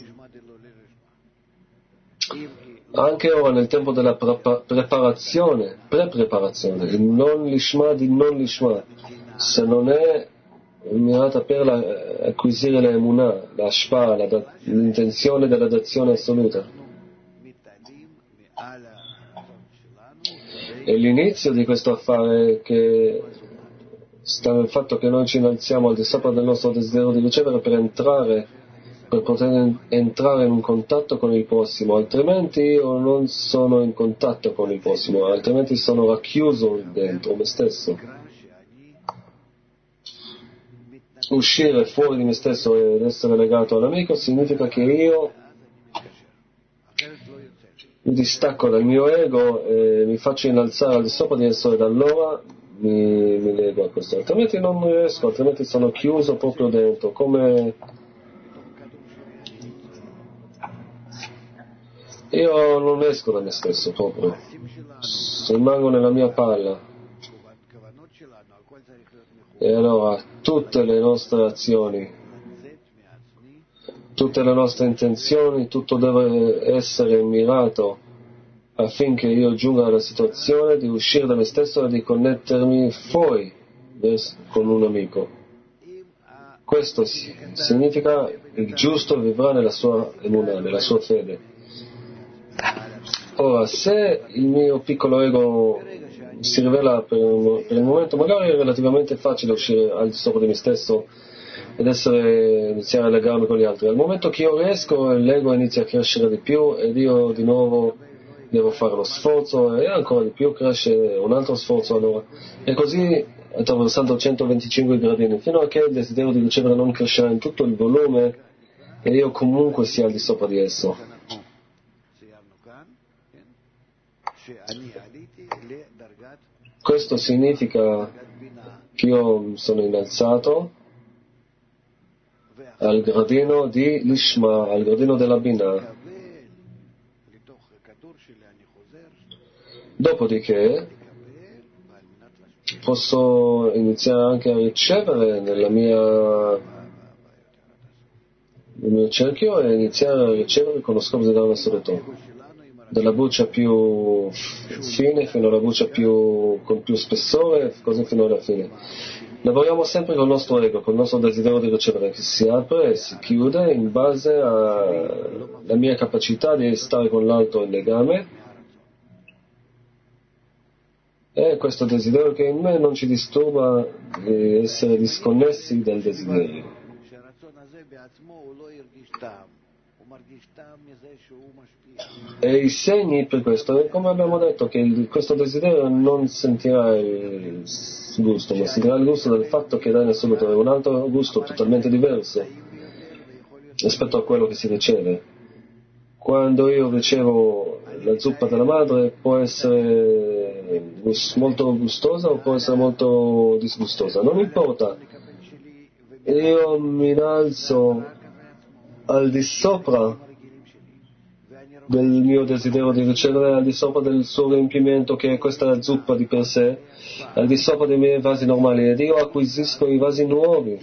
Anche ora nel tempo della prepa- preparazione, pre-preparazione, il non lishma di non lishma, se non è mirata per la, acquisire la emunah, la shpa, la da, l'intenzione della dazione assoluta. E l'inizio di questo affare che sta nel fatto che noi ci innalziamo al di sopra del nostro desiderio di ricevere per entrare, per poter entrare in un contatto con il prossimo, altrimenti io non sono in contatto con il prossimo, altrimenti sono racchiuso dentro me stesso. Uscire fuori di me stesso ed essere legato all'amico significa che io mi distacco dal mio ego e mi faccio innalzare al di sopra di esso, ed allora mi, mi lego a questo, altrimenti non riesco, altrimenti sono chiuso proprio dentro, come io non esco da me stesso proprio, rimango nella mia palla. E allora tutte le nostre azioni, tutte le nostre intenzioni, tutto deve essere mirato affinché io giunga alla situazione di uscire da me stesso e di connettermi fuori con un amico. Questo significa il giusto vivrà nella sua emunah, nella sua fede. Ora, se il mio piccolo ego si rivela per, per il momento, magari è relativamente facile uscire al di sopra di me stesso ed essere, iniziare a legarmi con gli altri. Al momento che io riesco, l'ego inizia a crescere di più ed io di nuovo devo fare lo sforzo e ancora di più cresce un altro sforzo allora. E così attraversando centoventicinque gradini, fino a che il desiderio di ricevere non crescerà in tutto il volume e io comunque sia al di sopra di esso. Questo significa che io sono innalzato al gradino di Lishma, al gradino della Binah. Dopodiché posso iniziare anche a ricevere nella mia, nel mio cerchio e iniziare a ricevere con lo scopo di dare una assoluto. Dalla buccia più fine fino alla buccia più, con più spessore, così fino alla fine. Lavoriamo sempre con il nostro ego, con il nostro desiderio di ricevere, che si apre e si chiude in base alla mia capacità di stare con l'altro in legame, e questo desiderio che in me non ci disturba di essere disconnessi dal desiderio. E i segni per questo, come abbiamo detto, che il, questo desiderio non sentirà il gusto, ma sentirà il gusto del fatto che dà in assoluto è un altro gusto totalmente diverso rispetto a quello che si riceve. Quando io ricevo la zuppa della madre può essere molto gustosa o può essere molto disgustosa, non importa. Io mi innalzo al di sopra del mio desiderio di ricevere, al di sopra del suo riempimento che è questa zuppa di per sé, al di sopra dei miei vasi normali, ed io acquisisco i vasi nuovi,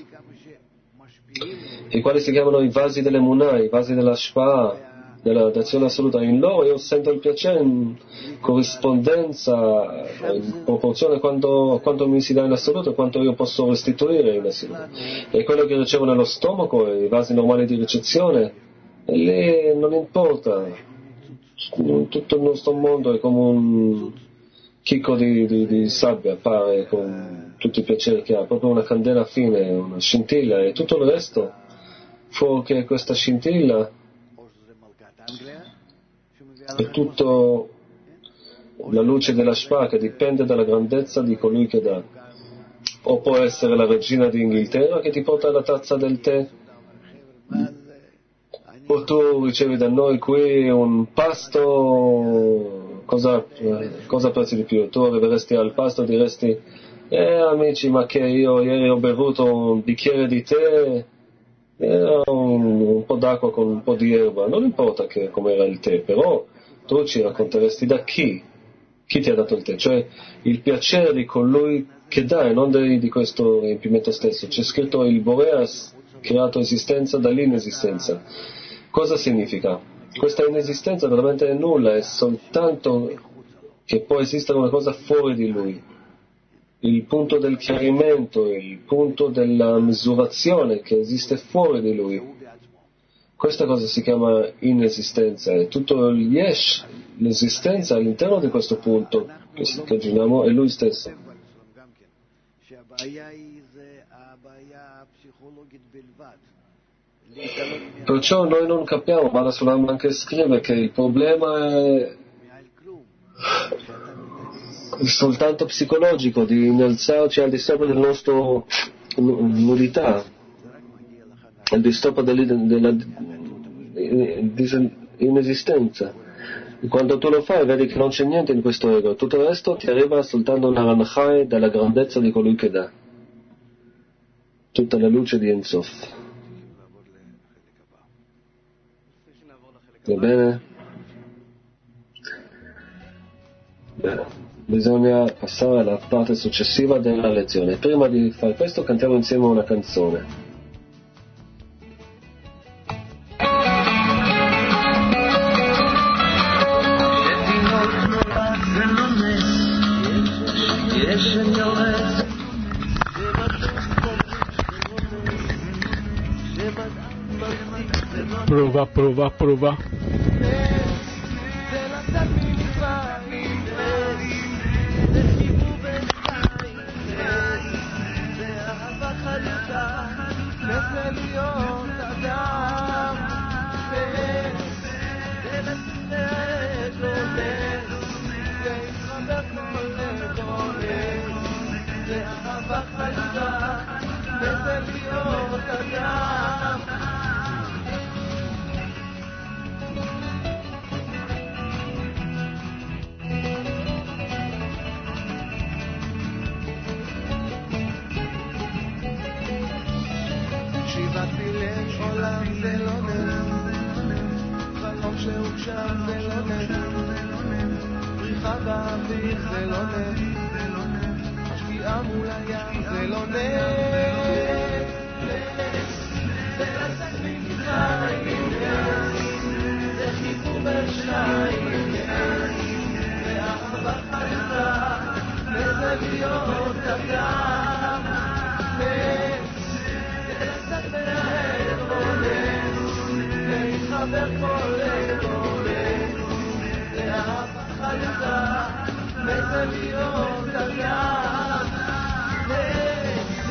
i quali si chiamano i vasi dell'emunah, i vasi della shpa, della d'azione assoluta. In loro io sento il piacere in corrispondenza, in proporzione a quanto, quanto mi si dà in assoluto e quanto io posso restituire in assoluto. E quello che ricevo nello stomaco, i vasi normali di ricezione, e lì non importa, tutto il nostro mondo è come un chicco di, di, di sabbia, appare con tutti i piaceri che ha, proprio una candela fine, una scintilla, e tutto il resto, fuorché questa scintilla, è tutto la luce della Shpa che dipende dalla grandezza di colui che dà. O può essere la regina d'Inghilterra che ti porta la tazza del tè, o tu ricevi da noi qui un pasto, cosa, cosa apprezzi di più? Tu arriveresti al pasto e diresti: eh amici, ma che io ieri ho bevuto un bicchiere di tè, era un, un po' d'acqua con un po' di erba, non importa che com'era il tè, però tu ci racconteresti da chi, chi ti ha dato il tè, cioè il piacere di colui che dà e non di, di questo riempimento stesso. C'è scritto il Boreas creato esistenza dall'inesistenza. Cosa significa? Questa inesistenza veramente è nulla, è soltanto che può esistere una cosa fuori di lui. Il punto del chiarimento, il punto della misurazione che esiste fuori di lui. Questa cosa si chiama inesistenza, e tutto il yesh, l'esistenza all'interno di questo punto che ragioniamo è lui stesso. Perciò noi non capiamo, ma la Sulam anche scrive che il problema è soltanto psicologico, di innalzarci al di sopra del nostro nullità, al di sopra della inesistenza. Quando tu lo fai vedi che non c'è niente in questo ego, tutto il resto ti arriva soltanto una ranchai dalla grandezza di colui che dà, tutta la luce di Ein Sof. Va bene? Bene. Bisogna passare alla parte successiva della lezione. Prima di fare questo cantiamo insieme una canzone. Prova, prova, prova.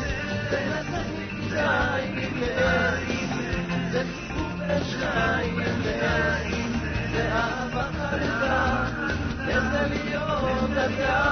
Shine. Santa